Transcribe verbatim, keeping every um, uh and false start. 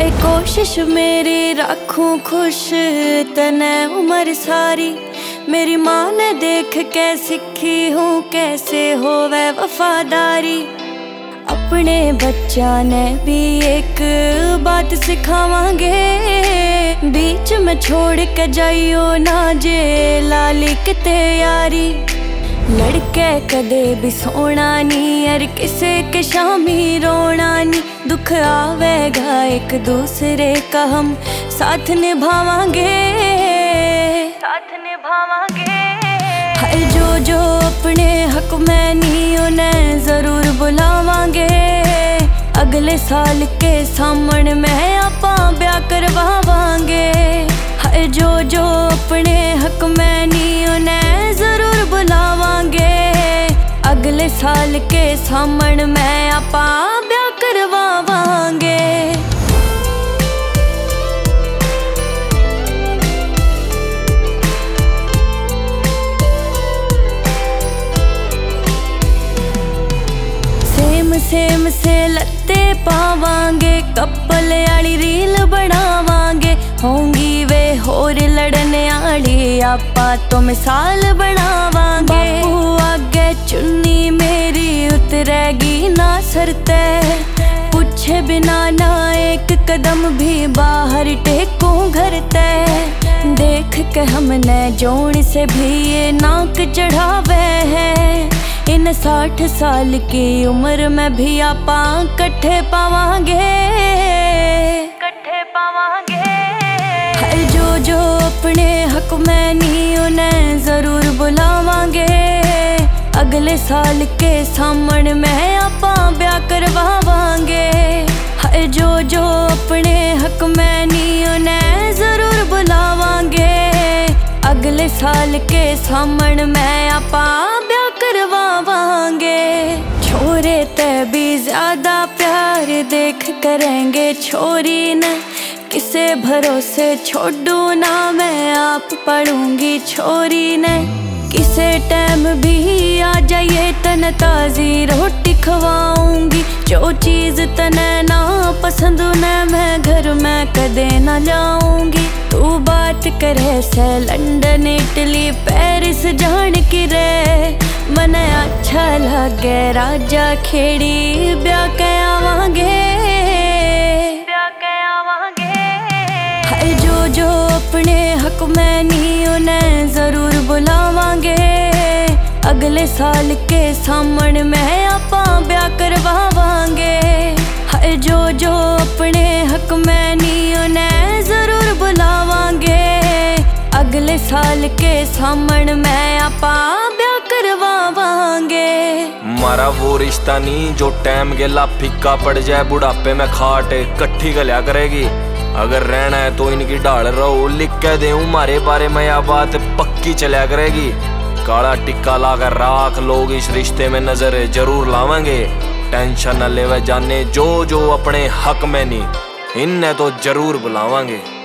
हाय कोशिश मेरी रखूं खुश तने उम्र सारी। मेरी माँ ने देख के सीखी हूँ कैसे होवे वफादारी। अपने बच्चा ने भी एक बात सिखावांगे, बीच में छोड़ के जाइयो ना जे लाली किते यारी। लड़के कदे भी सोना नी और किसे के शामी रोना नी। दुख आवेगा एक दूसरे का हम साथ निभावांगे, साथ निभावांगे। हाय जो जो अपने हक में नी उन्हें जरूर बुलावांगे। अगले साल के सामने में आपा ब्याह करवावांगे। हाय जो जो अपने हक में नी उन्हें जरूर बुलावांगे। अगले साल के सामने में आपा ब्याह करवावांगे। सेम सेम से लत्ते पावांगे, कपल आली रील बनावांगे। होंगी वे होर लड़ने आली आपा तो मिसाल बनावांगे। बापू आगे चुन्नी मेरी उतरेगी ना सरते, पूछे बिना ना एक कदम भी बाहर टेको घर ते। देख के हमने जोड़ से भी ये नाक चढ़ावे हैं। इन साठ साल की उम्र में भी आपा कट्ठे पावांगे, कट्ठे पावांगे। हाय जो जो अपने हक में नी उन्हें जरूर बुलावांगे। अगले साल के सामने में आपा ब्याह करवावांगे। हाय जो जो अपने हक में नी उन्हें जरूर बुलावांगे। अगले साल के सामने में आपा ब्याह करवावांगे। छोरे ते भी ज्यादा प्यार देख करेंगे छोरी ने, किसे भरोसे छोड़ू ना मैं आप पढ़ूंगी छोरी ने। किसे टाइम भी आ जाइए तन ताजी रोटी खवाऊंगी। जो चीज तने ना पसंद न मैं घर में कदे ना जाऊंगी। तू बात करे से लंदन इटली पेरिस जान की रे, मने अच्छा लगे राजा खेड़ी ब्याह के आवांगे, ब्याह के आवांगे। हाय जो जो अपने हक में नी उन्हें जरूर बुलावांगे। अगले साल के सामने में आपा ब्याह करवावांगे। हाय जो जो अपने हक में नी उन्हें जरूर बुलावांगे। अगले साल के सामने में आपा ब्याह करवावांगे। मारा वो रिश्ता नहीं जो टाइम गेला फीका पड़ जाए, बुढ़ापे में खाट कट्ठी गलिया करेगी। अगर रहना है तो इनकी ढाल रहो, लिख के दे मारे बारे में यह बात पक्की चलिया करेगी। काला टिक्का लाकर राख लोग इस रिश्ते में नजर जरूर लावेंगे। टेंशन न लेवे जाने जो जो अपने हक में नहीं, इन्हें तो जरूर बुलावांगे।